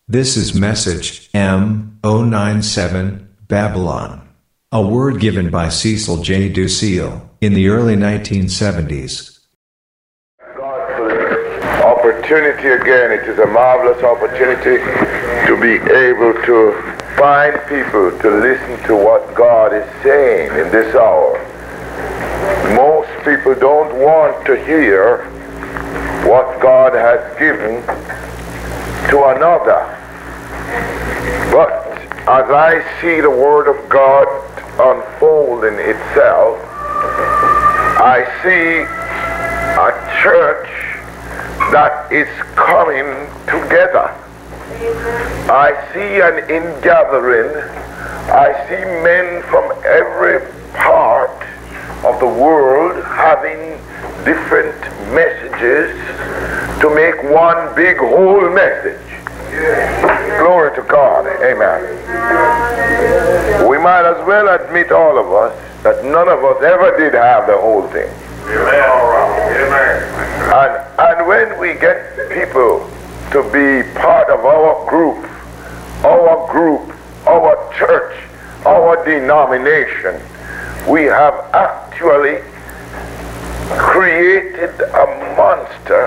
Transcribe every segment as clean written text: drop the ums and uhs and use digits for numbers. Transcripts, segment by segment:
This is message M097 Babylon. A word given by Cecil J. Ducille in the early 1970s. God for this opportunity again. It is a marvelous opportunity to be able to find people to listen to what God is saying in this hour. Most people don't want to hear what God has given to another. But as I see the Word of God unfolding itself, I see a church that is coming together. I see an ingathering. I see men from every part of the world having different messages to make one big whole message. Glory to God. Amen. We might as well admit, all of us, that none of us ever did have the whole thing. And when we get people to be part of our group, our church, our denomination, we have actually created a monster,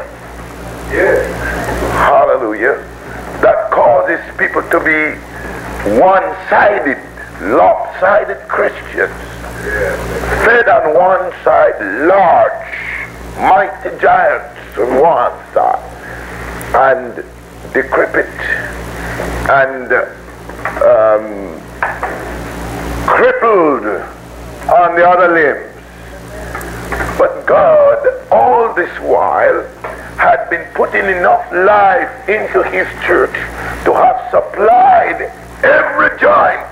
hallelujah, that causes people to be one-sided, lopsided Christians, fed on one side, large, mighty giants on one side, and decrepit and crippled on the other limbs. But God, all this while, had been putting enough life into his church to have supplied every joint.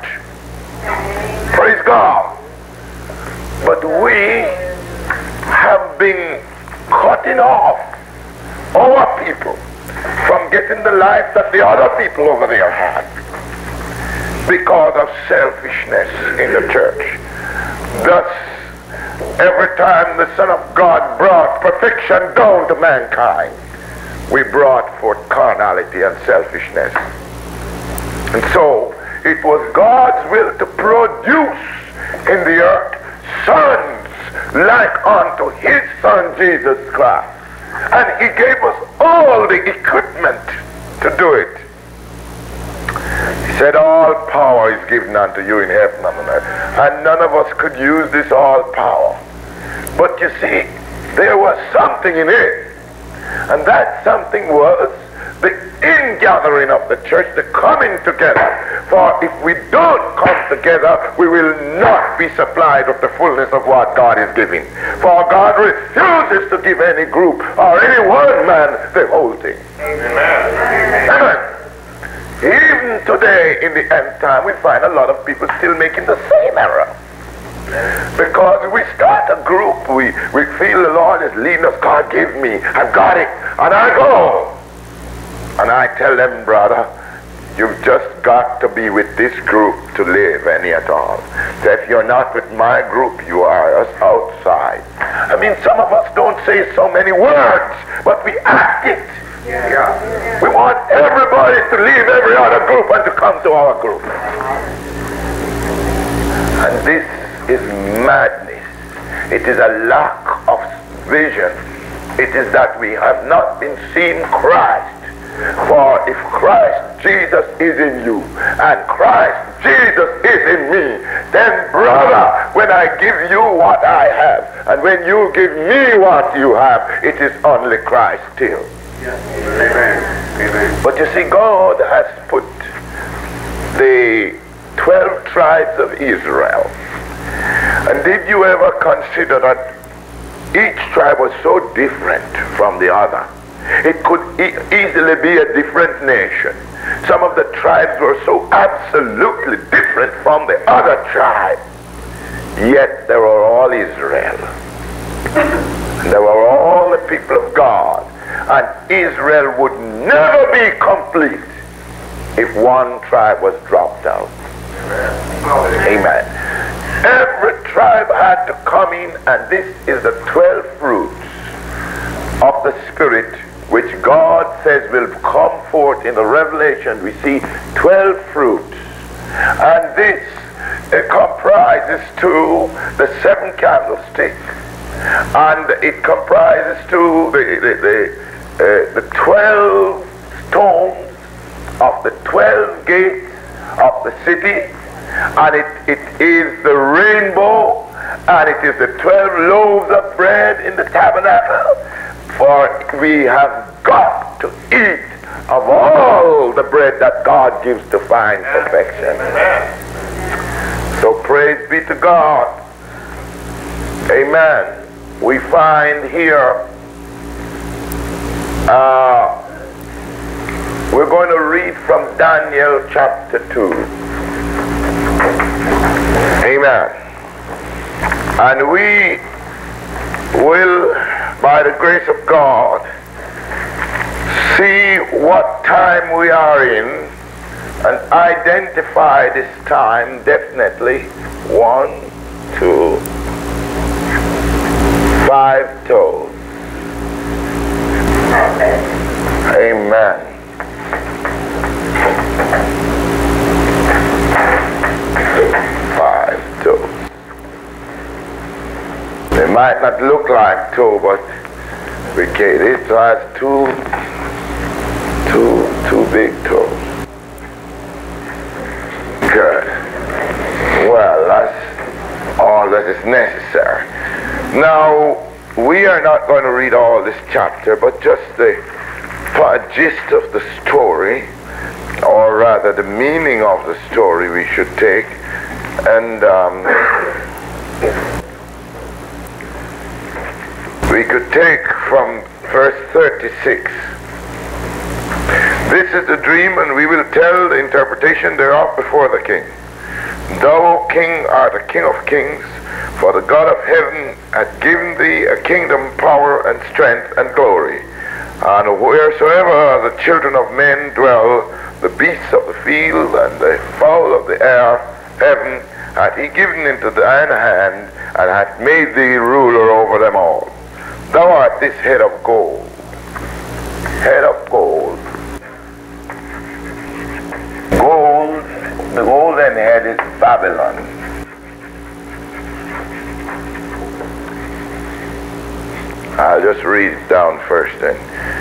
Praise God. But we have been cutting off our people from getting the life that the other people over there had because of selfishness in the church. Thus, every time the Son of God brought perfection down to mankind, we brought forth carnality and selfishness. And so it was God's will to produce in the earth sons like unto his Son Jesus Christ. And he gave us all the equipment to do it. He said, all power is given unto you in heaven and on earth. And none of us could use this all power. But you see, there was something in it. And that something was the ingathering of the church, the coming together. For if we don't come together, we will not be supplied with the fullness of what God is giving. For God refuses to give any group or any one man the whole thing. Amen. Amen. Even today in the end time, we find a lot of people still making the same error. Because we start a group, we feel the Lord is leading us. God give me, I've got it, and I go. And I tell them, brother, you've just got to be with this group to live any at all. So if you're not with my group, you are us outside. I mean, some of us don't say so many words, but we act it. Yeah. We want everybody to leave every other group and to come to our group. And this is madness. It is a lack of vision. It is that we have not been seeing Christ. For if Christ Jesus is in you and Christ Jesus is in me, then brother, when I give you what I have and when you give me what you have, it is only Christ still. Yes. Amen. Amen. But you see, God has put the 12 tribes of Israel. And did you ever consider that each tribe was so different from the other? It could easily be a different nation. Some of the tribes were so absolutely different from the other tribe. Yet they were all Israel. And they were all the people of God. And Israel would never be complete if one tribe was dropped out. Amen. Every tribe had to come in, and this is the 12 fruits of the Spirit which God says will come forth in the Revelation. We see 12 fruits. And this comprises to the 7 candlesticks. And it comprises to the 12 stones of the 12 gates of the city. And it is the rainbow, and it is the 12 loaves of bread in the tabernacle. For we have got to eat of all the bread that God gives to find perfection. So praise be to God. Amen. We find here, we're going to read from Daniel chapter 2. Amen. And we will, by the grace of God, see what time we are in and identify this time definitely. 1, 2, 5 toes. Amen. 5 toes. It might not look like toe, but it has two big toes. Good. Well, that's all that is necessary. Now, we are not going to read all this chapter, but just the gist of the story, or rather the meaning of the story we should take. And we could take from verse 36. This is the dream, and we will tell the interpretation thereof before the king. Thou, O king, art a king of kings, for the God of heaven hath given thee a kingdom, power, and strength, and glory. And wheresoever the children of men dwell, the beasts of the field, and the fowl of the air, heaven hath he given into thine hand, and hath made thee ruler over them all. Thou art this head of gold. Head of gold. Gold, the golden head is Babylon. I'll just read it down first then.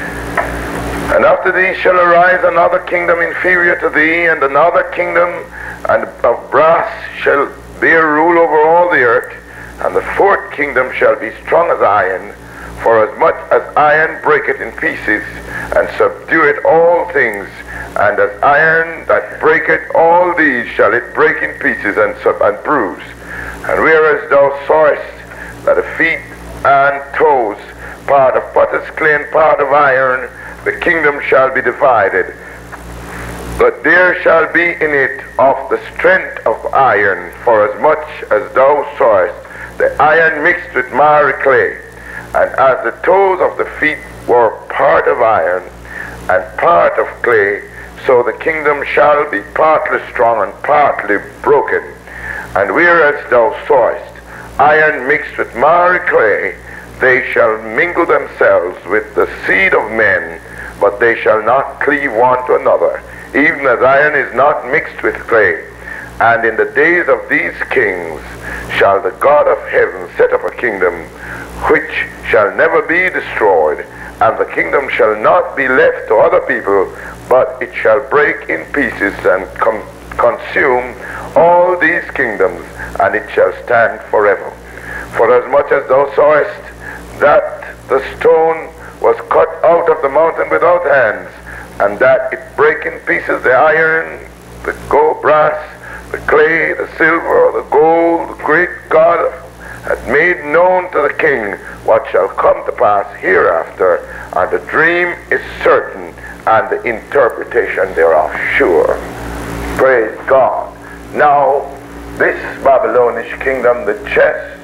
And after thee shall arise another kingdom inferior to thee, and another kingdom and of brass shall bear rule over all the earth, and the fourth kingdom shall be strong as iron, for as much as iron breaketh in pieces, and subdueth all things, and as iron that breaketh all these shall it break in pieces and bruise. And whereas thou sawest that the feet and toes, part of potter's clay and part of iron, the kingdom shall be divided. But there shall be in it of the strength of iron, for as much as thou sawest the iron mixed with miry clay. And as the toes of the feet were part of iron and part of clay, so the kingdom shall be partly strong and partly broken. And whereas thou sawest iron mixed with miry clay, they shall mingle themselves with the seed of men, but they shall not cleave one to another, even as iron is not mixed with clay. And in the days of these kings shall the God of heaven set up a kingdom which shall never be destroyed, and the kingdom shall not be left to other people, but it shall break in pieces and consume all these kingdoms, and it shall stand forever. For as much as thou sawest that the stone was cut out of the mountain without hands, and that it brake in pieces the iron, the gold, brass, the clay, the silver, the gold, the great God hath made known to the king what shall come to pass hereafter, and the dream is certain, and the interpretation thereof sure. Praise God. Now, this Babylonish kingdom, the chest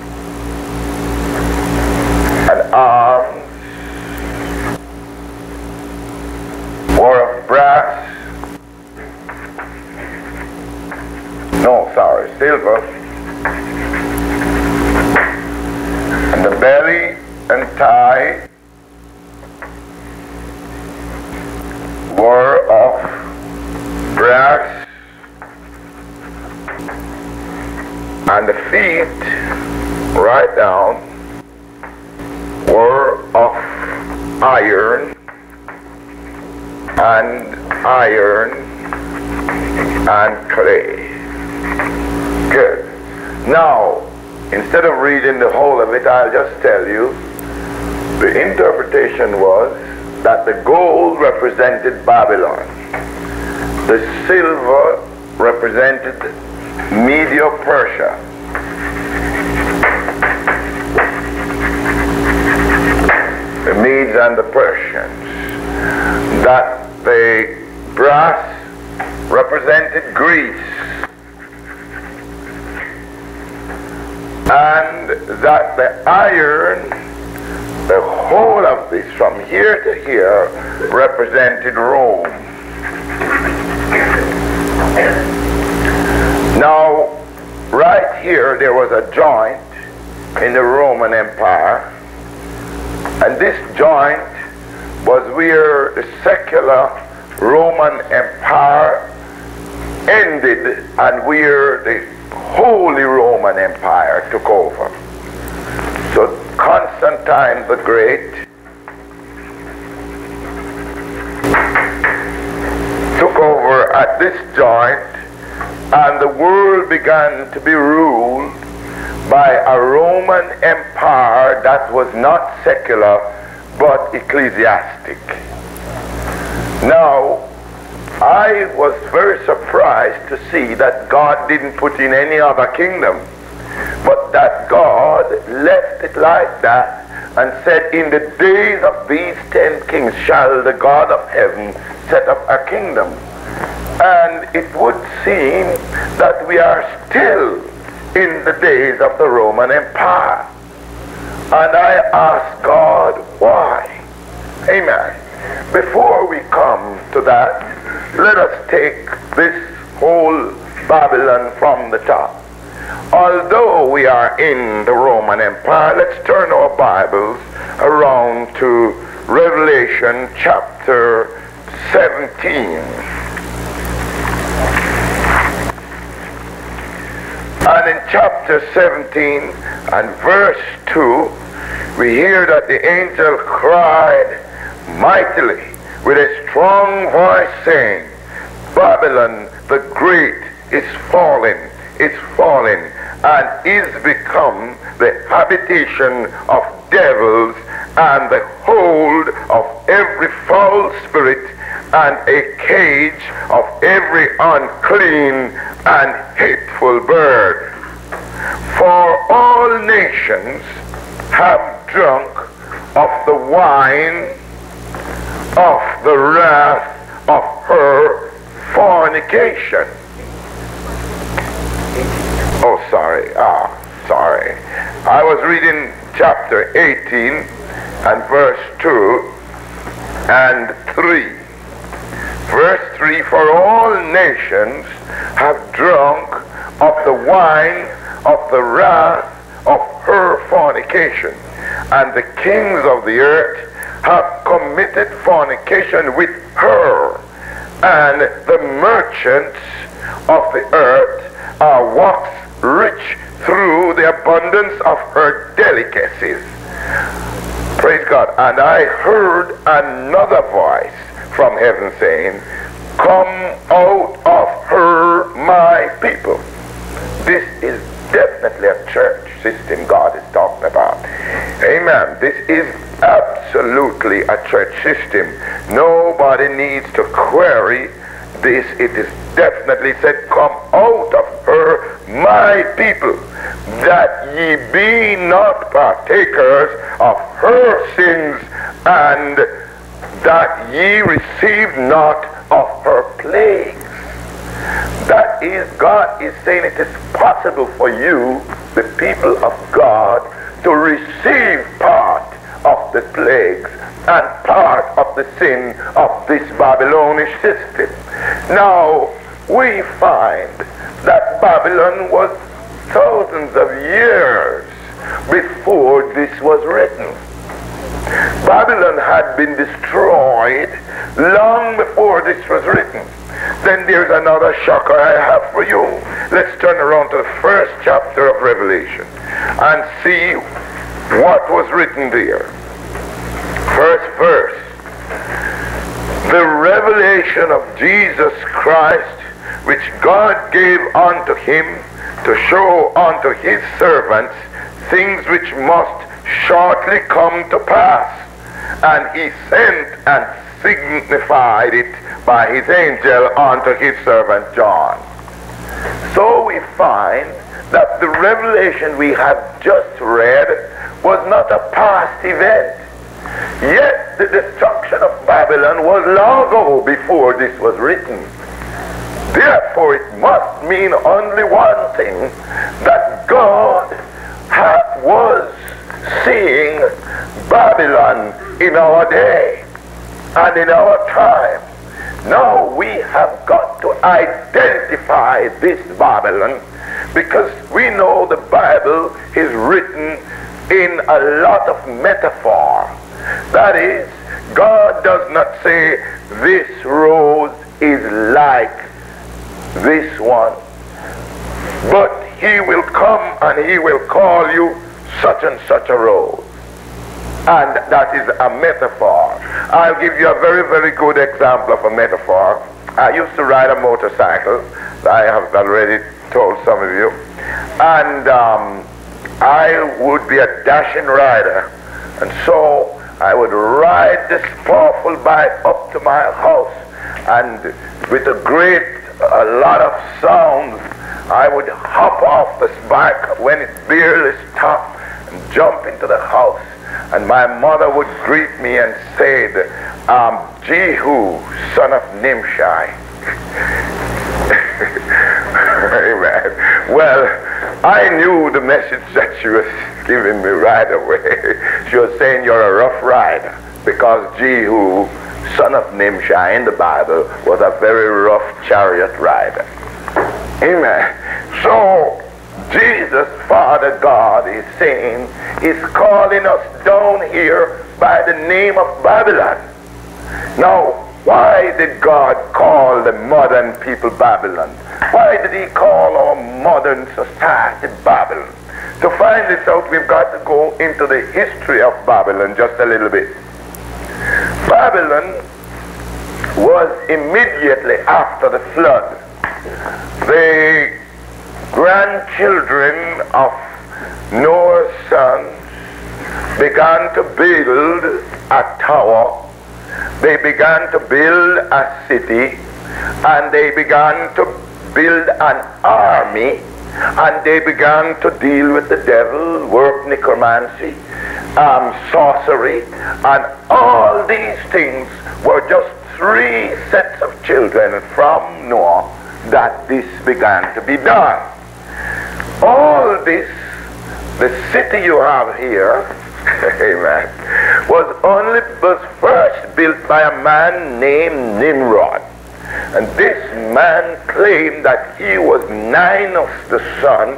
and arms were of brass, silver, and the belly and thigh feet, right down, were of iron and clay. Good. Now, instead of reading the whole of it, I'll just tell you, the interpretation was that the gold represented Babylon. The silver represented Medo-Persia. The Medes and the Persians. That the brass represented Greece. And that the iron, the whole of this from here to here, represented Rome. Now, right here there was a joint in the Roman Empire, and this joint was where the secular Roman Empire ended and where the Holy Roman Empire took over. So Constantine the Great took over at this joint, and the world began to be ruled by a Roman Empire that was not secular but ecclesiastic. Now, I was very surprised to see that God didn't put in any other kingdom, but that God left it like that and said, in the days of these 10 kings shall the God of heaven set up a kingdom. And it would seem that we are still in the days of the Roman Empire. And I ask God, why? Amen. Before we come to that, let us take this whole Babylon from the top. Although we are in the Roman Empire, let's turn our Bibles around to Revelation chapter 17. And in chapter 17 and verse 2, we hear that the angel cried mightily with a strong voice, saying, Babylon the Great is fallen, and is become the habitation of devils, and the hold of every foul spirit, and a cage of every unclean and hateful bird. For all nations have drunk of the wine of the wrath of her fornication. Oh, sorry. I was reading chapter 18 and verse 2 and 3. Verse 3, for all nations have drunk of the wine of the wrath of her fornication, and the kings of the earth have committed fornication with her, and the merchants of the earth are waxed rich through the abundance of her delicacies. Praise God. And I heard another voice from heaven saying, come out of her, my people. This is definitely a church system God is talking about. Amen. This is absolutely a church system. Nobody needs to query this. It is definitely said, come out of her, my people, that ye be not partakers of her sins, and that ye receive not of her plagues. That is, God is saying it is possible for you, the people of God, to receive part of the plagues and part of the sin of this Babylonish system. Now, we find that Babylon was thousands of years before this was written. Babylon had been destroyed long before this was written. Then there's another shocker I have for you. Let's turn around to the first chapter of Revelation and see what was written there. First verse. The revelation of Jesus Christ, which God gave unto him to show unto his servants things which must shortly come to pass. And he sent and signified it by his angel unto his servant John. So we find that the revelation we have just read was not a past event. Yet the destruction of Babylon was long ago before this was written. Therefore it must mean only one thing, that God was seeing Babylon in our day and in our time. Now we have got to identify this Babylon, because we know the Bible is written in a lot of metaphor. That is, God does not say this rose is like this one, but he will come and he will call you such and such a rose. And that is a metaphor. I'll give you a very, very good example of a metaphor. I used to ride a motorcycle. I have already told some of you. And I would be a dashing rider. And so I would ride this powerful bike up to my house. And with a lot of sounds, I would hop off this bike when it barely stopped and jump into the house. And my mother would greet me and say, Jehu, son of Nimshi. Amen. Well, I knew the message that she was giving me right away. She was saying, you're a rough rider, because Jehu, son of Nimshi in the Bible was a very rough chariot rider. Amen. So Jesus, Father God, is saying, is calling us down here by the name of Babylon. Now, why did God call the modern people Babylon? Why did he call our modern society Babylon? To find this out, we've got to go into the history of Babylon just a little bit. Babylon was immediately after the flood. The grandchildren of Noah's sons began to build a tower. They began to build a city, and they began to build an army, and they began to deal with the devil, work necromancy, sorcery, and all these things were just 3 sets of children from Noah that this began to be done. All this, the city you have here, amen, was first built by a man named Nimrod. And this man claimed that he was Ninus the son,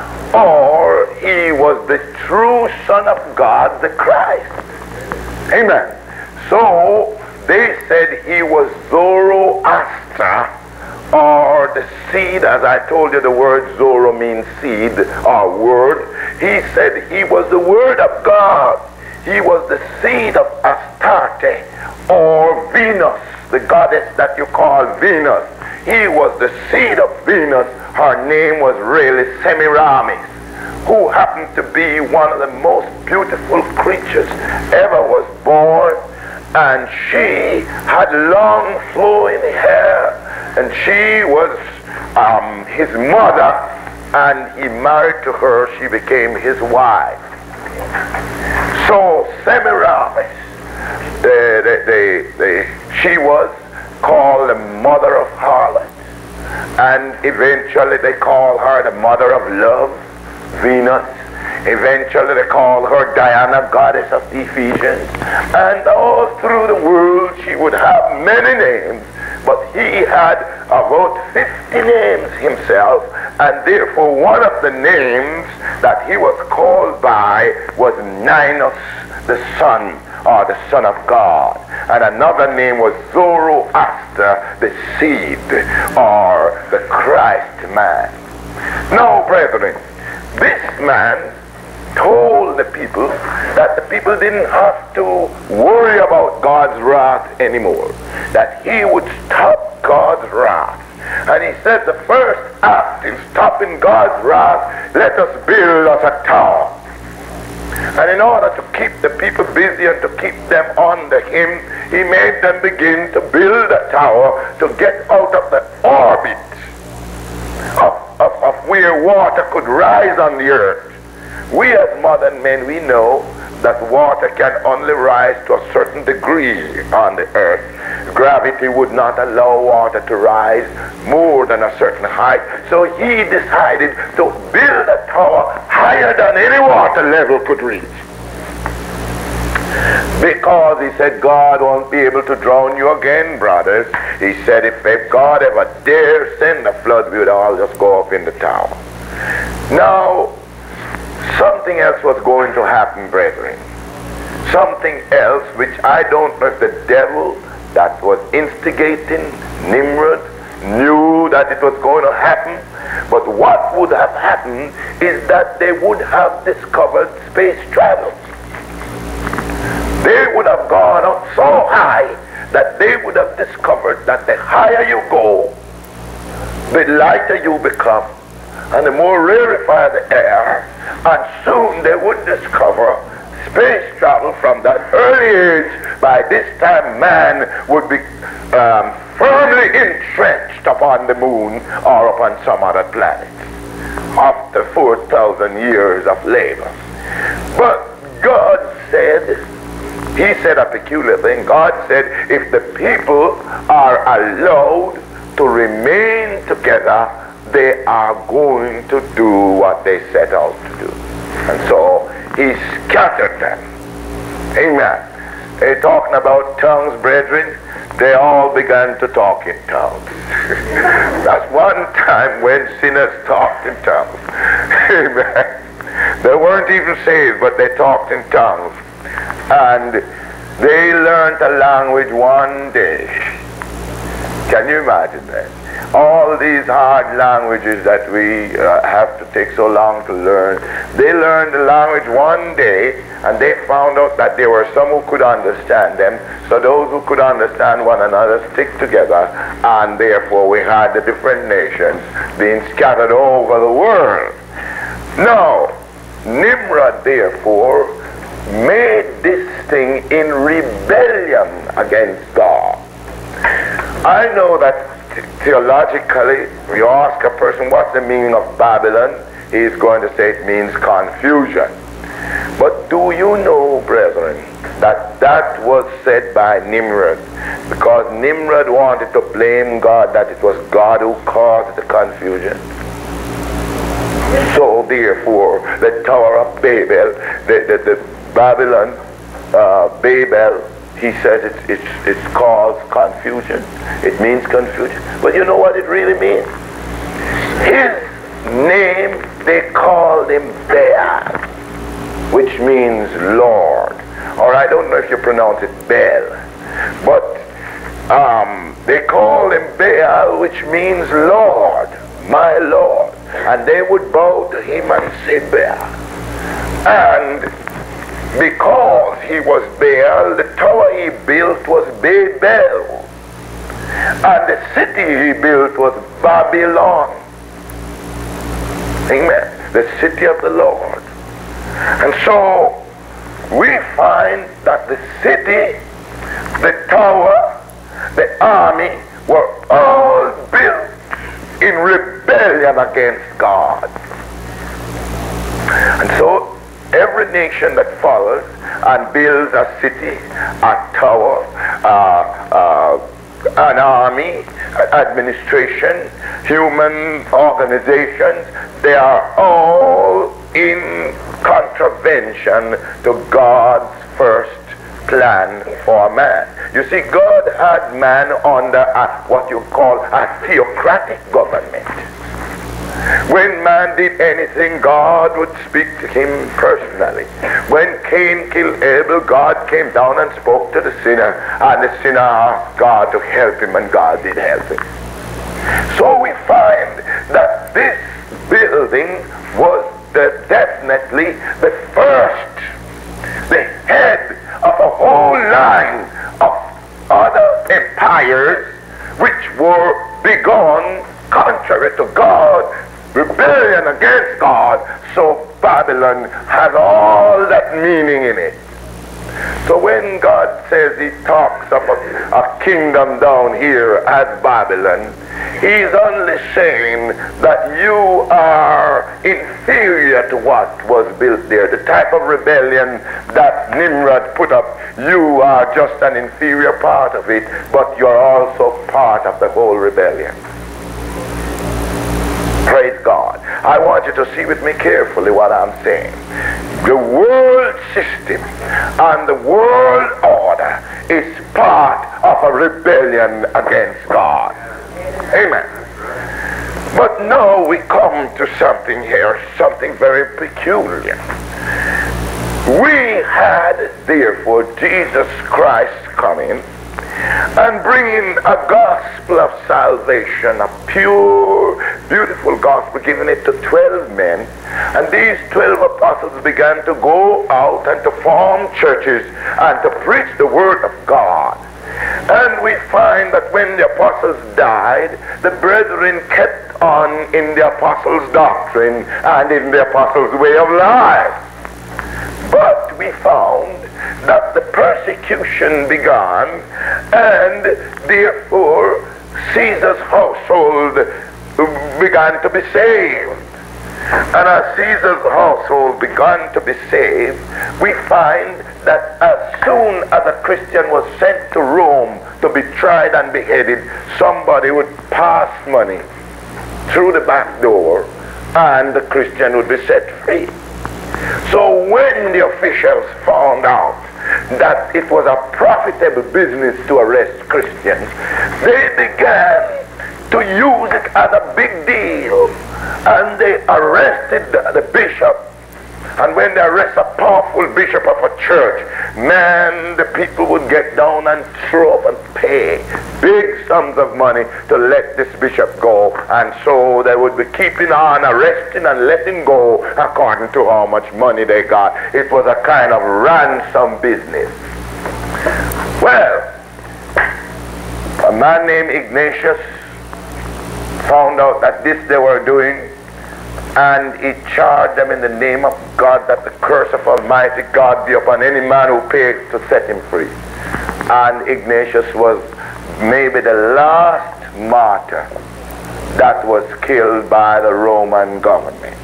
or he was the true son of God, the Christ. Amen. So they said he was Zoroaster, or the seed, as I told you, the word Zoro means seed or word. He said he was the word of God. He was the seed of Astarte, or Venus, the goddess that you call Venus. He was the seed of Venus. Her name was really Semiramis, who happened to be one of the most beautiful creatures ever was born. And she had long flowing hair, and she was his mother, and he married to her. She became his wife. So Semiramis, she was called the mother of harlots, and eventually they call her the mother of love, Venus. Eventually they call her Diana, goddess of the Ephesians. And all through the world she would have many names, but he had about 50 names himself, and therefore one of the names that he was called by was Ninus, the son or the Son of God. And another name was Zoroaster, the seed, or the Christ man. Now, brethren, this man told the people that the people didn't have to worry about God's wrath anymore, that he would stop God's wrath. And he said the first act in stopping God's wrath, let us build us a tower. And in order to keep the people busy and to keep them under him, he made them begin to build a tower to get out of the orbit of where water could rise on the earth. We as modern men, we know that water can only rise to a certain degree on the earth. Gravity would not allow water to rise more than a certain height. So he decided to build a tower higher than any water level could reach. Because he said, God won't be able to drown you again, brothers. He said, if God ever dare send a flood, we would all just go up in the tower. Now, something else was going to happen, brethren. Something else which I don't know if the devil that was instigating Nimrod knew that it was going to happen. But what would have happened is that they would have discovered space travel. They would have gone up so high that they would have discovered that the higher you go, the lighter you become, and the more rarefied the air, and soon they would discover space travel from that early age. By this time, man would be firmly entrenched upon the moon or upon some other planet after 4,000 years of labor. But God said, he said a peculiar thing. God said, if the people are allowed to remain together, they are going to do what they set out to do. And so he scattered them. Amen. They're talking about tongues, brethren. They all began to talk in tongues. That's one time when sinners talked in tongues. Amen. They weren't even saved, but they talked in tongues. And they learned a language one day. Can you imagine that? All these hard languages that we have to take so long to learn, they learned the language one day, and they found out that there were some who could understand them. So those who could understand one another stick together, and therefore we had the different nations being scattered over the world. Now, Nimrod therefore made this thing in rebellion against God. I know that theologically, you ask a person what's the meaning of Babylon, he's going to say it means confusion. But do you know, brethren, that that was said by Nimrod, because Nimrod wanted to blame God, that it was God who caused the confusion. So therefore, the Tower of Babel, the Babylon, Babel, he says it's caused confusion. It means confusion. But you know what it really means? His name, they called him Baal, which means Lord. Or I don't know if you pronounce it Baal. But they called him Baal, which means Lord, my Lord. And they would bow to him and say Baal. And because he was Baal, the tower he built was Babel. And the city he built was Babylon. Amen. The city of the Lord. And so we find that the city, the tower, the army were all built in rebellion against God. And so every nation that follows and builds a city, a tower, an army, administration, human organizations, they are all in contravention to God's first plan for man. You see, God had man under what you call a theocratic government. When man did anything, God would speak to him personally. When Cain killed Abel, God came down and spoke to the sinner, and the sinner asked God to help him, and God did help him. So we find that this building was definitely the first, the head of a whole line of other empires which were begun contrary to God, rebellion against God. So Babylon has all that meaning in it. So when God says he talks of a kingdom down here at Babylon, he's only saying that you are inferior to what was built there. The type of rebellion that Nimrod put up, you are just an inferior part of it, but you're also part of the whole rebellion. Praise God. I want you to see with me carefully what I'm saying. The world system and the world order is part of a rebellion against God. Amen. But now we come to something here, something very peculiar. We had, therefore, Jesus Christ coming and bringing a gospel of salvation, a pure, beautiful gospel, giving it to 12 men. And these 12 apostles began to go out and to form churches and to preach the word of God. And we find that when the apostles died, the brethren kept on in the apostles' doctrine and in the apostles' way of life. But we found that the persecution began, and therefore Caesar's household began to be saved. And as Caesar's household began to be saved, we find that as soon as a Christian was sent to Rome to be tried and beheaded, somebody would pass money through the back door and the Christian would be set free. So when the officials found out that it was a profitable business to arrest Christians, they began to use it as a big deal, and they arrested the bishop. And when they arrest a powerful bishop of a church, man, the people would get down and throw up and pay big sums of money to let this bishop go. And so they would be keeping on arresting and letting go according to how much money they got. It was a kind of ransom business. Well, a man named Ignatius found out that this they were doing, and he charged them in the name of God that the curse of Almighty God be upon any man who pays to set him free. And Ignatius was maybe the last martyr that was killed by the Roman government.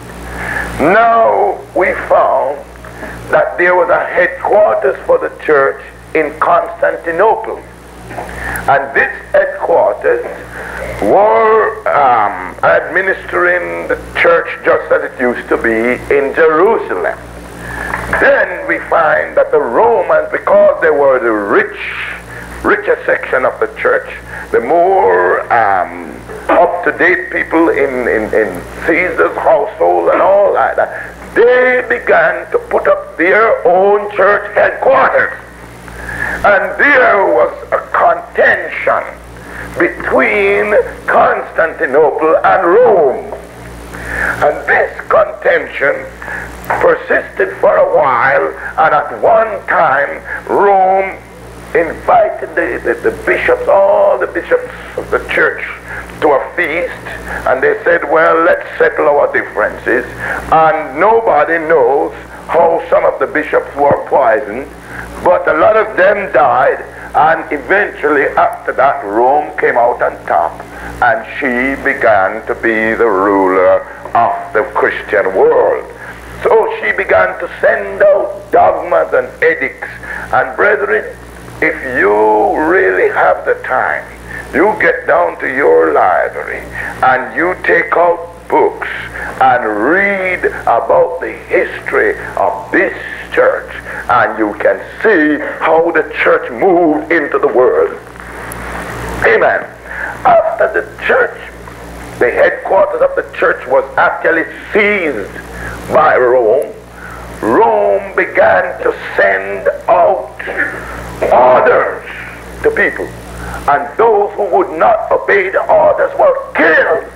Now we found that there was a headquarters for the church in Constantinople. And this headquarters were administering the church just as it used to be in Jerusalem. Then we find that the Romans, because they were the richer section of the church, the more up-to-date people in Caesar's household and all like that, they began to put up their own church headquarters. And there was a contention between Constantinople and Rome. And this contention persisted for a while, and at one time Rome invited the bishops, all the bishops of the church, to a feast, and they said, well, let's settle our differences. And nobody knows how some of the bishops were poisoned, but a lot of them died, and eventually after that Rome came out on top, and she began to be the ruler of the Christian world. So she began to send out dogmas and edicts. And brethren, if you really have the time, you get down to your library and you take out books and read about the history of this church, and you can see how the church moved into the world. Amen. After the church, the headquarters of the church was actually seized by Rome, Rome began to send out orders to people, and those who would not obey the orders were killed.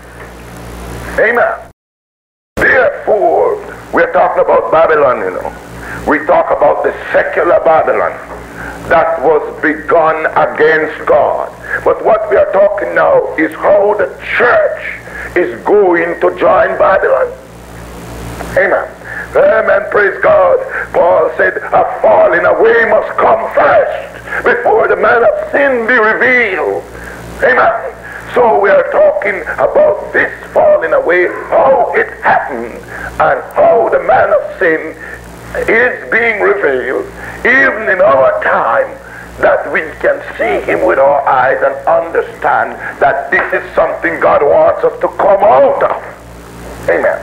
Amen. Therefore, we're talking about Babylon, you know. We talk about the secular Babylon that was begun against God. But what we are talking now is how the church is going to join Babylon. Amen. Amen. Praise God. Paul said, a falling away must come first before the man of sin be revealed. Amen. So we are talking about this falling away, how it happened, and how the man of sin is being revealed, even in our time, that we can see him with our eyes and understand that this is something God wants us to come out of. Amen.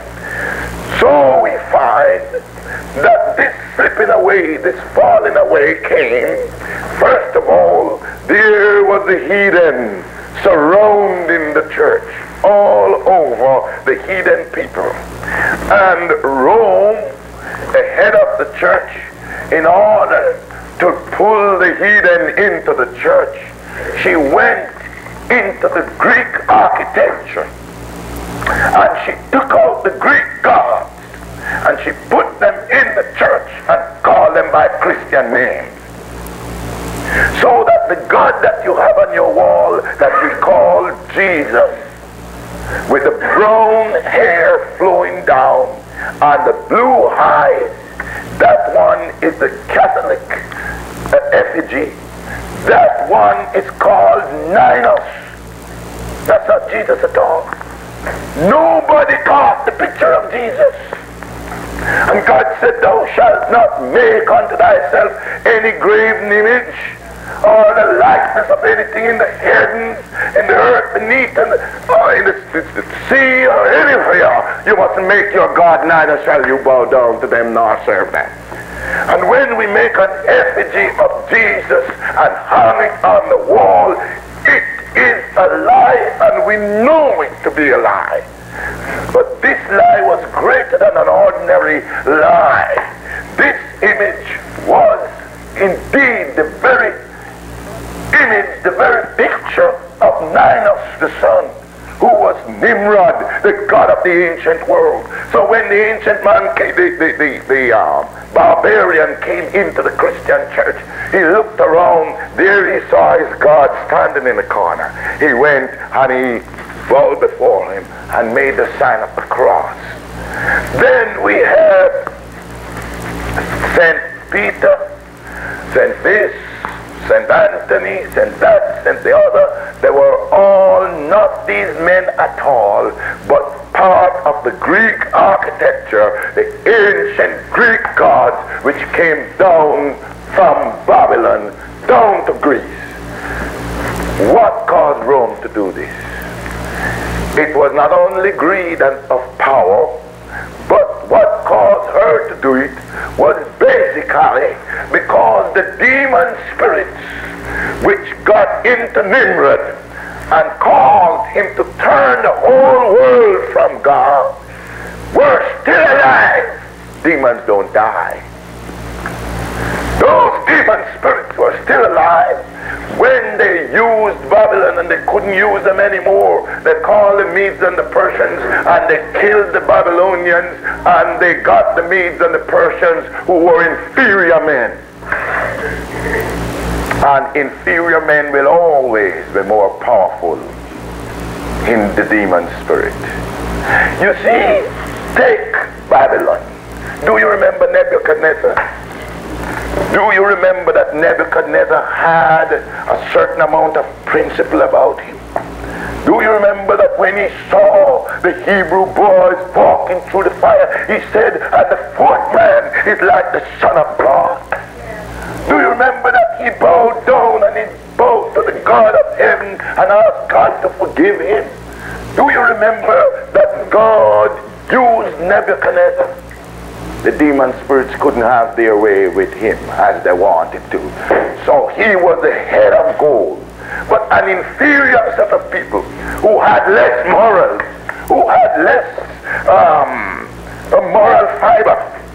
So we find that this slipping away, this falling away came. First of all, there was the heathen surrounding the church, all over the heathen people. And Rome, the head of the church, in order to pull the heathen into the church, she went into the Greek architecture and she took out the Greek gods and she put them in the church and called them by Christian names. So that the God that you have on your wall that we call Jesus, with the brown hair flowing down and the blue eyes, that one is the Catholic effigy. That one is called Ninus. That's not Jesus at all. Nobody caught the picture of Jesus. And God said, thou shalt not make unto thyself any graven image or the likeness of anything in the heavens, in the earth beneath, and in the sea, or anywhere. You mustn't make your God, neither shall you bow down to them nor serve them. And when we make an effigy of Jesus and hang it on the wall, it is a lie, and we know it to be a lie. But this lie was greater than an ordinary lie. This image was indeed the very image, the very picture of Ninus the sun, who was Nimrod, the god of the ancient world. So when the ancient man came, the barbarian came into the Christian church, he looked around, there he saw his God standing in the corner. He went and he bowed before him and made the sign of the cross. Then we have St. Peter, St. this, St. Anthony, St. that, St. the other. They were all not these men at all, but part of the Greek architecture, the ancient Greek gods which came down from Babylon down to Greece. What caused Rome to do this? It was not only greed and of power, but what caused her to do it was basically because the demon spirits which got into Nimrod and caused him to turn the whole world from God were still alive. Demons don't die. Those demon spirits were still alive. When they used Babylon and they couldn't use them anymore, they called the Medes and the Persians and they killed the Babylonians, and they got the Medes and the Persians, who were inferior men. And inferior men will always be more powerful in the demon spirit. You see, take Babylon. Do you remember Nebuchadnezzar? Do you remember that Nebuchadnezzar had a certain amount of principle about him? Do you remember that when he saw the Hebrew boys walking through the fire, he said, and the fourth man is like the Son of God? Do you remember that he bowed down and he bowed to the God of heaven and asked God to forgive him? Do you remember that God used Nebuchadnezzar? The demon spirits couldn't have their way with him as they wanted to. So he was the head of gold. But an inferior set of people who had less morals, who had less moral fiber,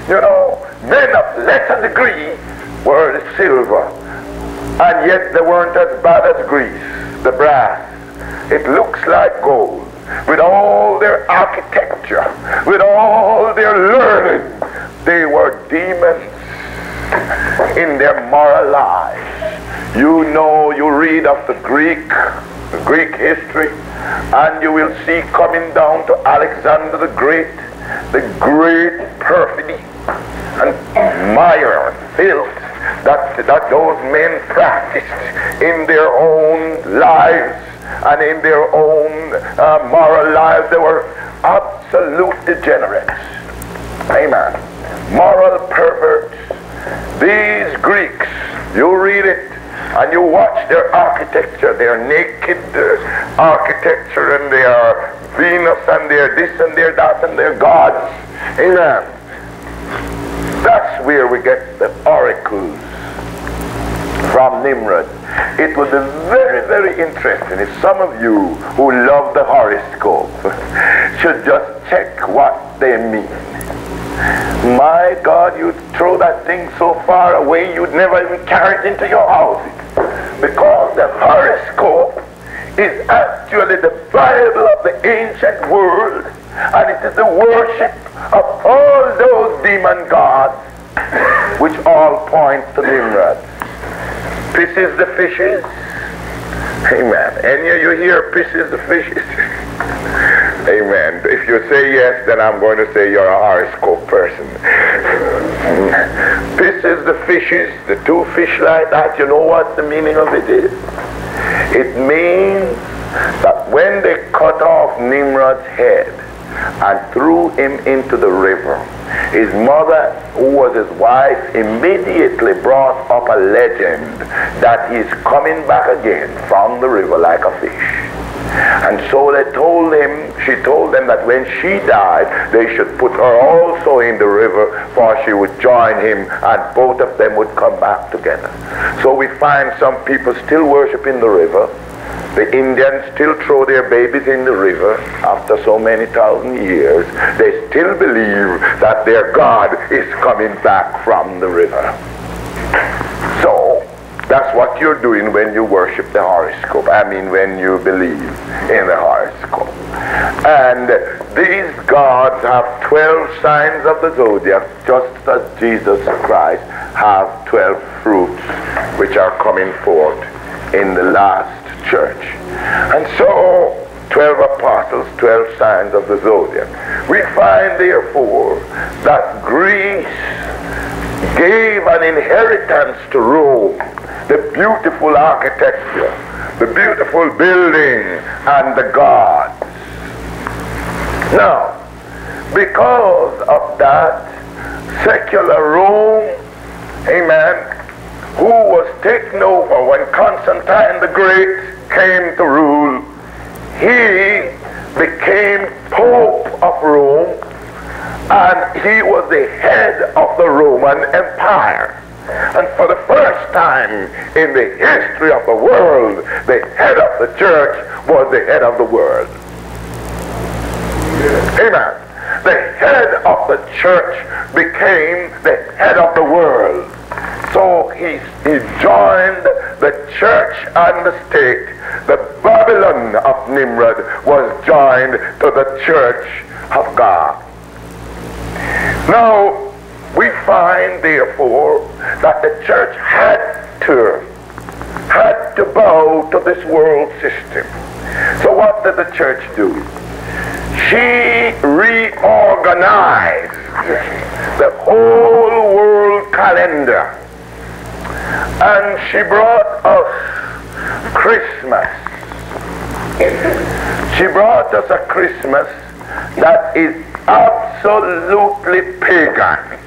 You know, men of lesser degree were the silver, and yet they weren't as bad as Greece, the brass. It looks like gold. With all their architecture, with all their learning, they were demons in their moral lives. You know, you read of the Greek history, and you will see coming down to Alexander the great perfidy and mire and filth that those men practiced in their own lives and in their own moral lives. They were absolute degenerates. Amen. Moral perverts. These Greeks, you read it and you watch their architecture, their naked architecture, and their Venus and their this and their that and their gods. Amen. That's where we get the oracles from Nimrod. It would be very, very interesting if some of you who love the horoscope should just check what they mean. My God, you'd throw that thing so far away you'd never even carry it into your house. Because the horoscope is actually the Bible of the ancient world, and it is the worship of all those demon gods which all point to Nimrod. Pisces the fishes. Amen. Any of you here Pisces the fishes? Amen. If you say yes, then I'm going to say you're a horoscope person. Pisces the fishes, the two fish like that, you know what the meaning of it is? It means that when they cut off Nimrod's head and threw him into the river, his mother, who was his wife, immediately brought up a legend that he's coming back again from the river like a fish. And so she told them that when she died, they should put her also in the river, for she would join him and both of them would come back together. So we find some people still worshiping the river. The Indians still throw their babies in the river after so many thousand years. They still believe that their God is coming back from the river. So that's what you're doing when you worship the horoscope. I mean, when you believe in the horoscope. And these gods have 12 signs of the zodiac, just as Jesus Christ have 12 fruits which are coming forth in the last church. And so 12 apostles, 12 signs of the zodiac. We find therefore that Greece gave an inheritance to Rome, the beautiful architecture, the beautiful building, and the gods. Now, because of that, secular Rome, amen, who was taken over when Constantine the Great came to rule, he became Pope of Rome, and he was the head of the Roman Empire. And for the first time in the history of the world, the head of the church was the head of the world. Amen. The head of the church became the head of the world. So he joined the church and the state. The Babylon of Nimrod was joined to the church of God. Now, we find, therefore, that the church had to bow to this world system. So what did the church do? She reorganized the whole world calendar, and she brought us Christmas. She brought us a Christmas that is absolutely pagan.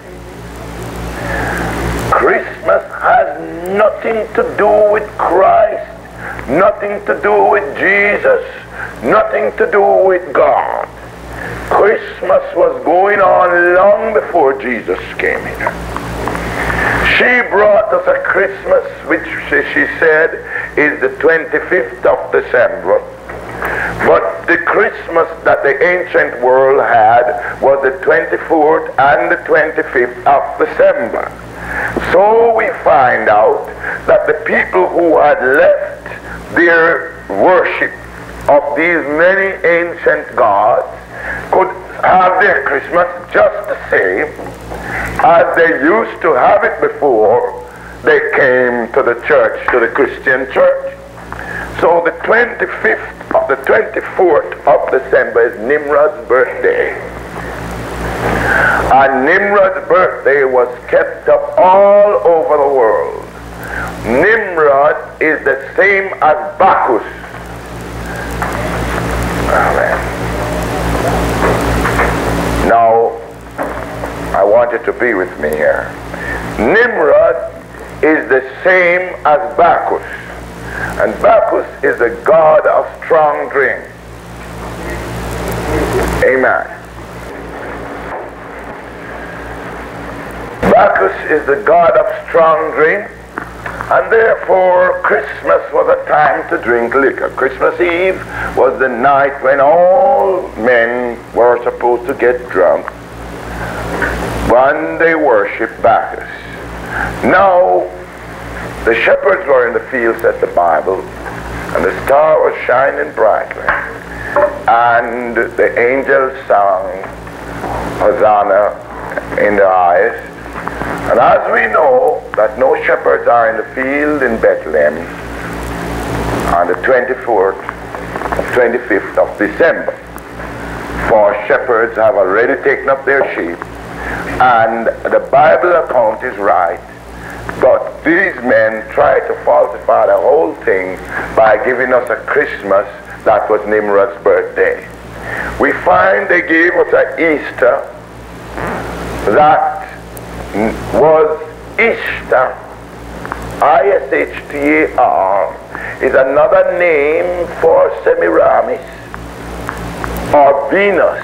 Christmas has nothing to do with Christ, nothing to do with Jesus, nothing to do with God. Christmas was going on long before Jesus came in. She brought us a Christmas which she said is the 25th of December. But the Christmas that the ancient world had was the 24th and the 25th of December. So we find out that the people who had left their worship of these many ancient gods could have their Christmas just the same as they used to have it before they came to the church, to the Christian church. So the 25th of the 24th of December is Nimrod's birthday. And Nimrod's birthday was kept up all over the world. Nimrod is the same as Bacchus. Amen. Now, I want you to be with me here. Nimrod is the same as Bacchus. And Bacchus is the god of strong drink. Amen. Bacchus is the god of strong drink, and therefore Christmas was a time to drink liquor. Christmas Eve was the night when all men were supposed to get drunk when they worshiped Bacchus. Now, the shepherds were in the field, said the Bible, and the star was shining brightly, and the angels sang Hosanna in the highest. And as we know that no shepherds are in the field in Bethlehem on the 25th of December, for shepherds have already taken up their sheep, and the Bible account is right. But these men tried to falsify the whole thing by giving us a Christmas that was Nimrod's birthday. We find they gave us an Easter that was Ishtar. Ishtar is another name for Semiramis or Venus.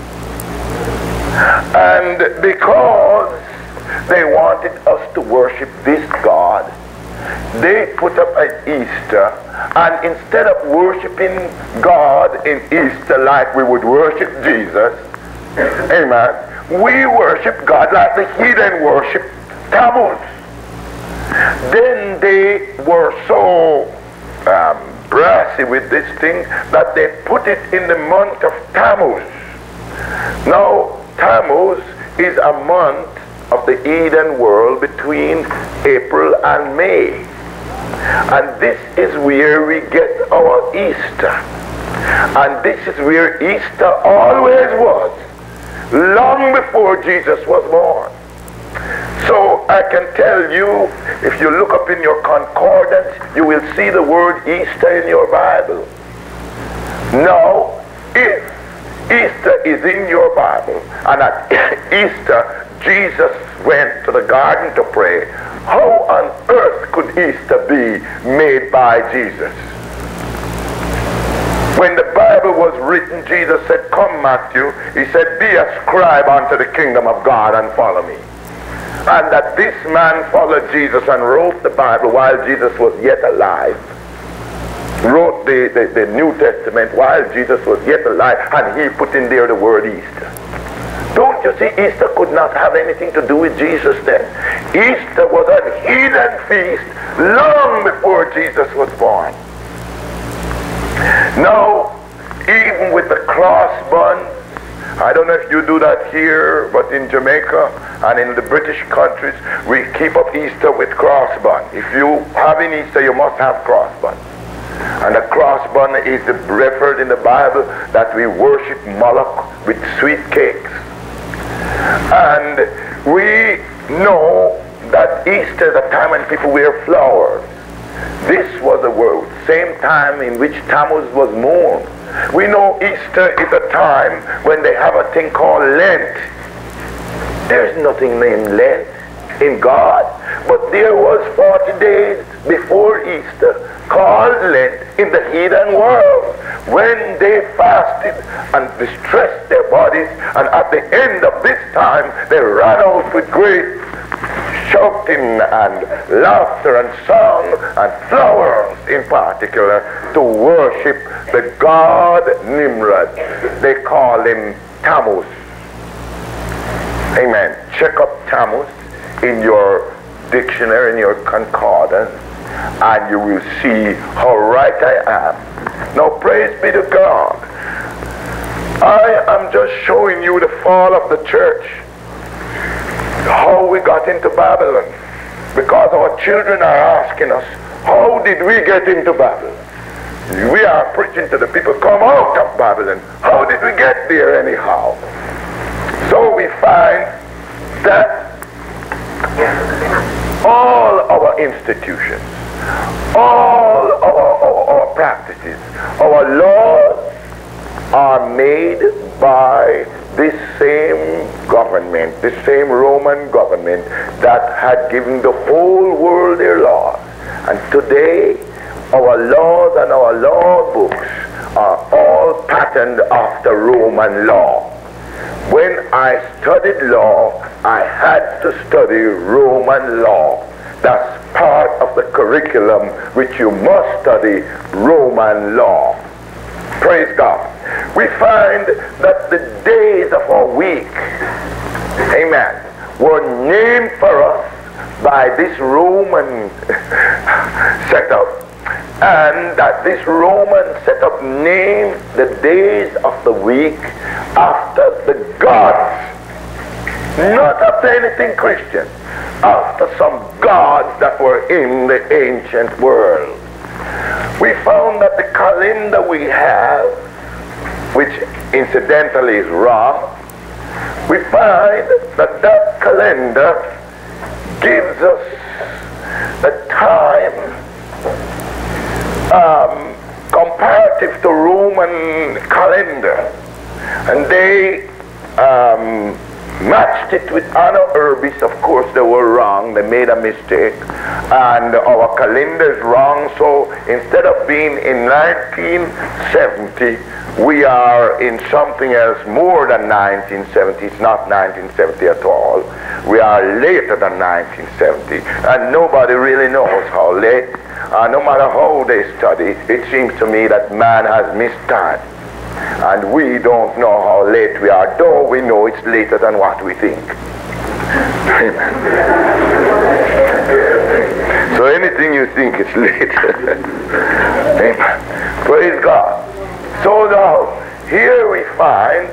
And because they wanted us to worship this God, they put up an Easter, and instead of worshiping God in Easter like we would worship Jesus, amen, we worship God like the heathen worship Tammuz. Then they were so brassy with this thing that they put it in the month of Tammuz. Now, Tammuz is a month of the Eden world between April and May. And this is where we get our Easter. And this is where Easter always was, long before Jesus was born. So I can tell you, if you look up in your concordance, you will see the word Easter in your Bible. Now, if Easter is in your Bible, and at Easter Jesus went to the garden to pray, how on earth could Easter be made by Jesus? When the Bible was written, Jesus said, "Come, Matthew," he said, "be a scribe unto the kingdom of God and follow me." And that this man followed Jesus and wrote the Bible while Jesus was yet alive. Wrote the New Testament while Jesus was yet alive, and he put in there the word Easter. Don't you see, Easter could not have anything to do with Jesus then. Easter was a heathen feast long before Jesus was born. Now, even with the cross buns, I don't know if you do that here, but in Jamaica and in the British countries, we keep up Easter with cross bun. If you have an Easter, you must have cross bun. And the cross bun is referred in the Bible that we worship Moloch with sweet cakes. And we know that Easter is a time when people wear flowers. This was the word, same time in which Tammuz was mourned. We know Easter is a time when they have a thing called Lent. There's nothing named Lent in God, but there was 40 days before Easter called Lent in the heathen world, when they fasted and distressed their bodies, and at the end of this time they ran out with great shouting and laughter and song and flowers in particular to worship the god Nimrod. They call him Tammuz. Amen. Check up Tammuz in your dictionary, in your concordance, and you will see how right I am. Now praise be to God. I am just showing you the fall of the church, how we got into Babylon, because our children are asking us, how did we get into Babylon? We are preaching to the people, come out of Babylon. How did we get there anyhow? So we find that all our institutions, all our practices, our laws are made by this same government, this same Roman government that had given the whole world their laws. And today, our laws and our law books are all patterned after Roman law. When I studied law, I had to study Roman law. That's part of the curriculum which you must study Roman law. Praise God. We find that the days of our week, amen, were named for us by this Roman setup, and that this Roman setup named the days of the week after the gods, not after anything Christian, after some gods that were in the ancient world. We found that the calendar we have, which incidentally is wrong, we find that that calendar gives us a time comparative to Roman calendar, and they matched it with Anno Urbis. Of course they were wrong, they made a mistake, and our calendar is wrong. So instead of being in 1970, we are in something else more than 1970. It's not 1970 at all. We are later than 1970, and nobody really knows how late. No matter how they study, it seems to me that man has missed time, and we don't know how late we are, though we know it's later than what we think. Amen. So anything you think is late. Amen. Praise God. So now, here we find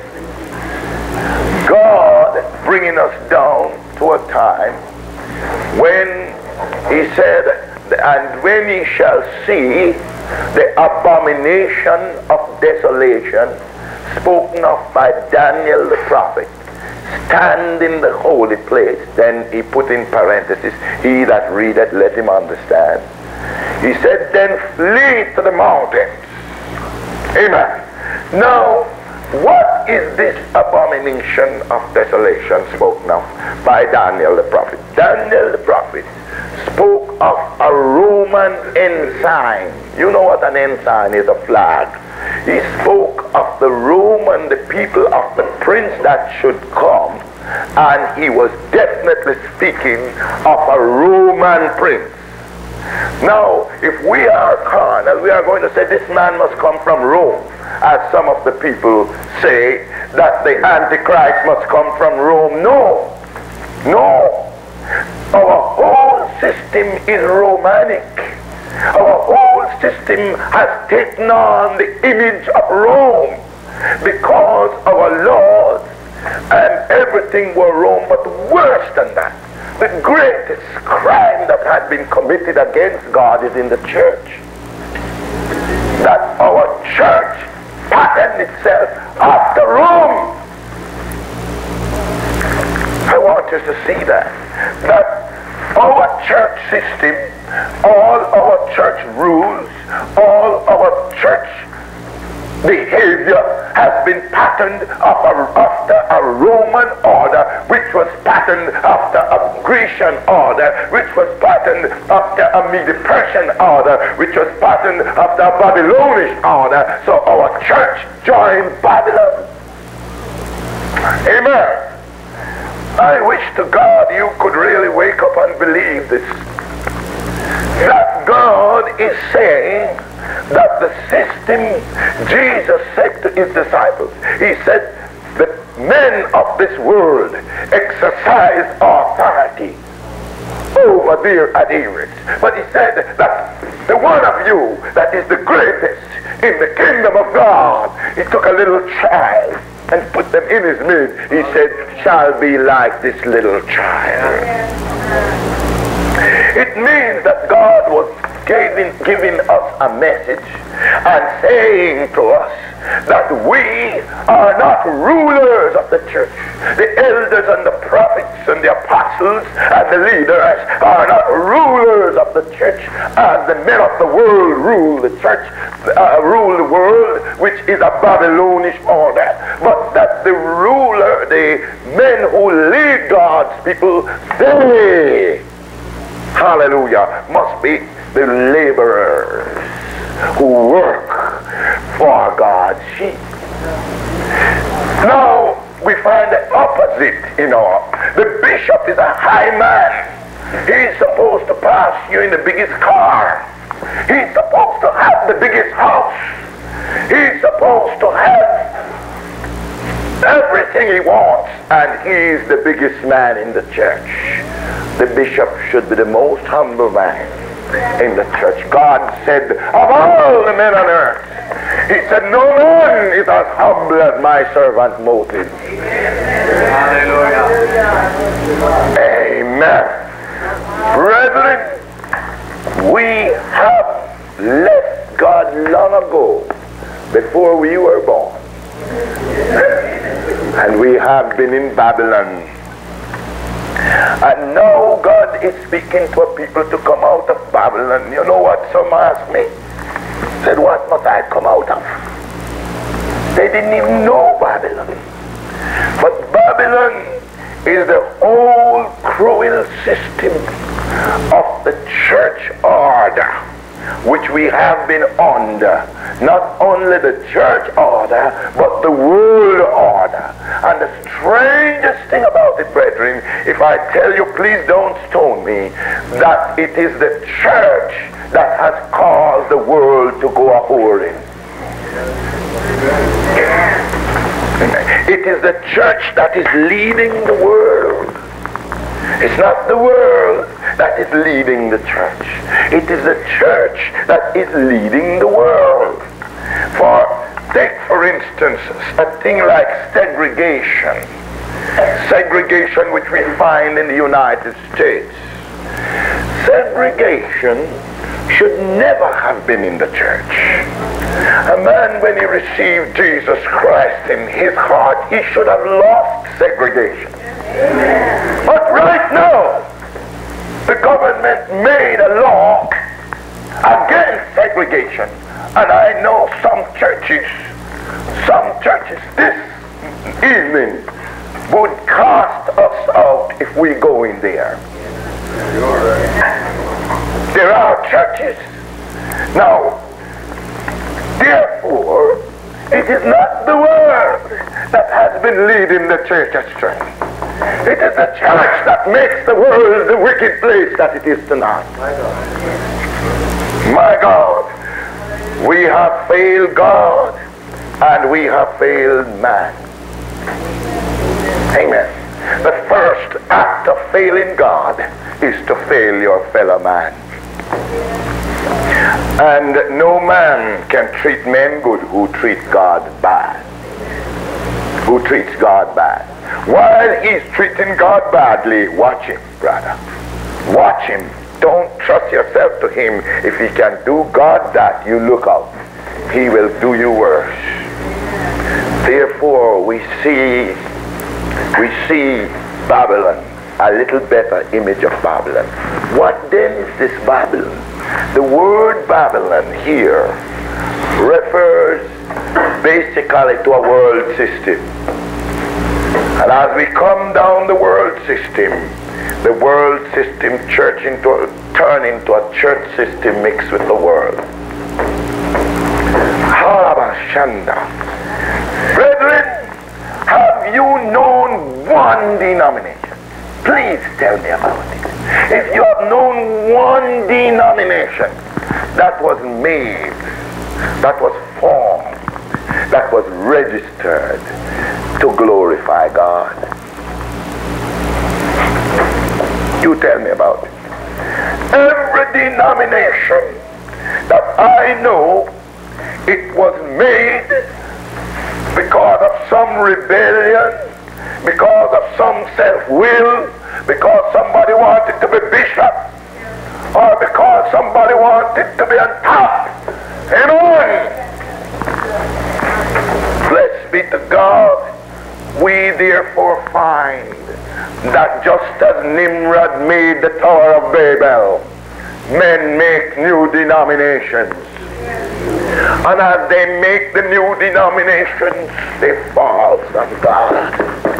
God bringing us down to a time when he said, and when ye shall see the abomination of desolation spoken of by Daniel the prophet stand in the holy place, then he put in parenthesis, he that readeth, let him understand. He said, then flee to the mountains. Amen. Now, what is this abomination of desolation spoken of by Daniel the prophet? Daniel the prophet spoke of a Roman ensign. You know what an ensign is, a flag. He spoke of the Roman, the people of the prince that should come, and he was definitely speaking of a Roman prince. Now, if we are carnal, we are going to say this man must come from Rome, as some of the people say that the Antichrist must come from Rome. No, no. Our whole system is Romanic. Our whole system has taken on the image of Rome, because our laws and everything were Rome. But worse than that, the greatest crime that had been committed against God is in the church. That our church patterned itself after Rome. I want us to see that our church system, all our church rules, all our church behavior has been patterned after a Roman order, which was patterned after a Grecian order, which was patterned after a Mede-Persian order, which was patterned after a Babylonish order. So our church joined Babylon. Amen. I wish to God you could really wake up and believe this. That God is saying that the system Jesus said to his disciples, he said, the men of this world exercise authority over their adherents. But he said that the one of you that is the greatest in the kingdom of God, he took a little child and put them in his midst. He said, shall be like this little child. It means that God was giving us a message and saying to us that we are not rulers of the church. The elders and the prophets and the apostles and the leaders are not rulers of the church as the men of the world rule the church, rule the world, which is a Babylonish order. But that the ruler, the men who lead God's people, they, hallelujah, must be the laborers who work for God's sheep. Now we find the opposite, the bishop is a high man. He's supposed to pass you in the biggest car. He's supposed to have the biggest house. He's supposed to have everything he wants, and he's the biggest man in the church. The bishop should be the most humble man in the church. God said, of all the men on earth, he said, no man is as humble as my servant Moses. Hallelujah. Amen. Brethren, we have left God long ago, before we were born. And we have been in Babylon. And now God is speaking to a people to come out of Babylon. You know what some asked me? Said, what must I come out of? They didn't even know Babylon. But Babylon is the whole cruel system of the church order, which we have been under. Not only the church order, but the world order. And the strangest thing about it, brethren, if I tell you, please don't stone me, that it is the church that has caused the world to go a-whoring. It is the church that is leading the world. It's not the world that is leading the church. It is the church that is leading the world. Take for instance a thing like segregation. Segregation which we find in the United States. Segregation should never have been in the church. A man, when he received Jesus Christ in his heart, he should have lost segregation. But right now, the government made a law against segregation. And I know some churches this evening would cast us out if we go in there. There are churches. Now, therefore, it is not the world that has been leading the church astray. It is the church that makes the world the wicked place that it is tonight. My God, we have failed God and we have failed man. Amen. The first act of failing God is to fail your fellow man. And no man can treat men good who treats God bad. Who treats God bad. While he's treating God badly, watch him, brother. Watch him. Don't trust yourself to him. If he can do God that, you look out. He will do you worse. Therefore, we see Babylon, a little better image of Babylon. What then is this Babylon? The word Babylon here refers basically to a world system. And as we come down the world system turn into a church system mixed with the world. Halabashanda. Brethren, have you known one denomination? Please tell me about it. If you have known one denomination that was made, that was formed, that was registered to glorify God, you tell me about it. Every denomination that I know, it was made because of some rebellion, because of some self-will, because somebody wanted to be bishop, or because somebody wanted to be on top. Amen. Blessed be to God. We therefore find that just as Nimrod made the Tower of Babel, men make new denominations. And as they make the new denominations, they fall from God.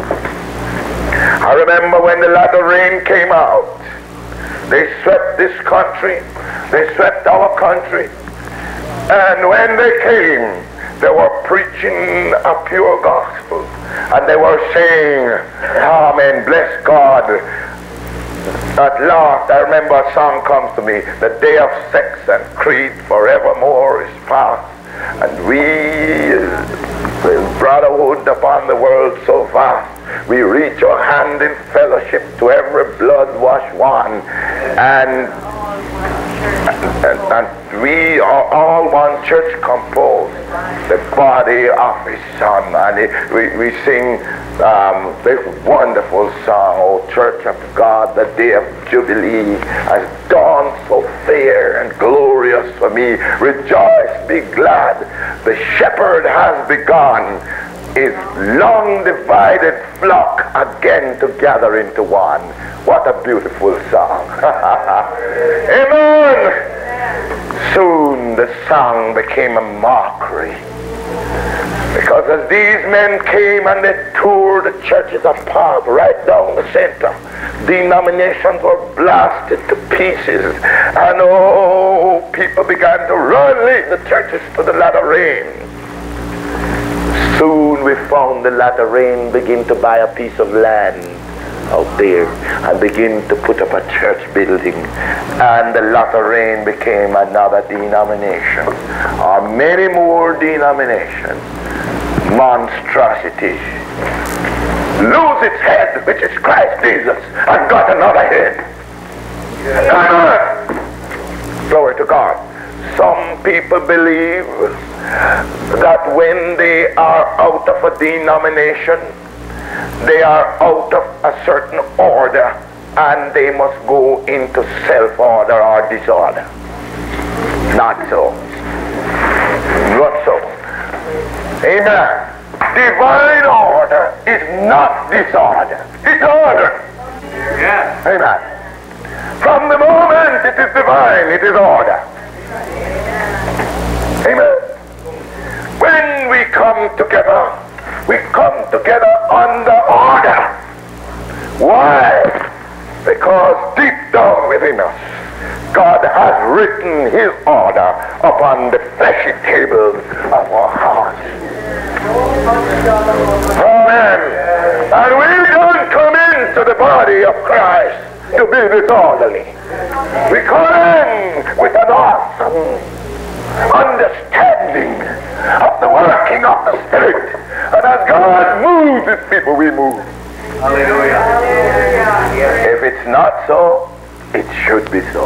I remember when the latter rain came out, they swept this country, they swept our country, and when they came, they were preaching a pure gospel, and they were saying, amen, bless God. At last, I remember a song comes to me, the day of sex and creed forevermore is past, and we, with brotherhood upon the world so vast, we reach our hand in fellowship to every blood-washed one, and we are all one church composed, the body of his Son. And we sing this wonderful song, O Church of God, the day of Jubilee has dawned so fair and glorious for me. Rejoice, be glad, the shepherd has begun his long divided flock again to gather into one. What a beautiful song. Amen. Soon the song became a mockery, because as these men came and they tore the churches apart right down the center, denominations were blasted to pieces, and oh, people began to run leave the churches to the latter rain. Soon we found the latter rain begin to buy a piece of land out there and begin to put up a church building, and the latter rain became another denomination, or many more denominations. Monstrosity lose its head, which is Christ Jesus, and got another head. Glory to God. Some people believe that when they are out of a denomination, they are out of a certain order, and they must go into self-order or disorder. Not so. Not so. Amen. Divine order is not disorder. It's order. Yeah. Amen. From the moment it is divine, it is order. Amen. When we come together under order. Why? Because deep down within us, God has written his order upon the fleshy tables of our hearts. Amen. And we don't come into the body of Christ to be disorderly. We come in with an awesome understanding of the working of the Spirit. And as God moves his people, we move. Hallelujah. If it's not so, it should be so.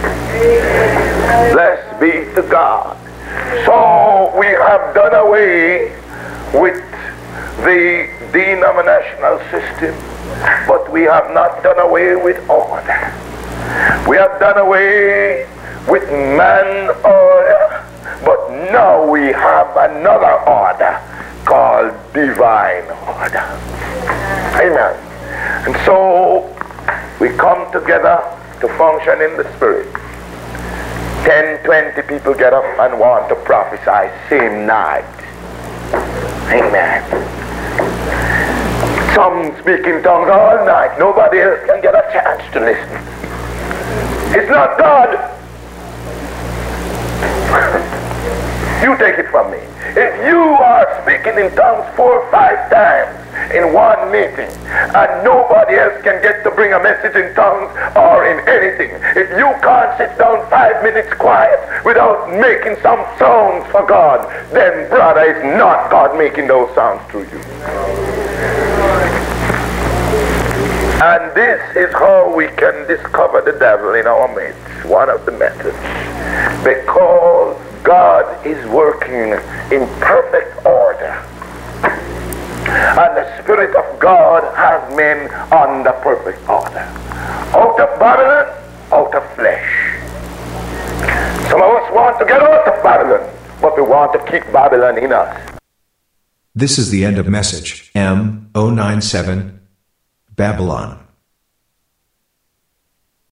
Blessed be to God. So we have done away with the denominational system, but we have not done away with order. We have done away with man order, but now we have another order called divine order. Amen. And so we come together to function in the Spirit. 10, 20 people get up and want to prophesy same night. Amen. Some speak in tongues all night. Nobody else can get a chance to listen. It's not God. You take it from me. If you are speaking in tongues 4 or 5 times in one meeting, and nobody else can get to bring a message in tongues or in anything. If you can't sit down 5 minutes quiet without making some sounds for God, then brother, it's not God making those sounds through you. And this is how we can discover the devil in our midst, one of the methods. Because God is working in perfect order. And the Spirit of God has men under perfect order. Out of Babylon, out of flesh. Some of us want to get out of Babylon, but we want to keep Babylon in us. This is the end of message M097 Babylon.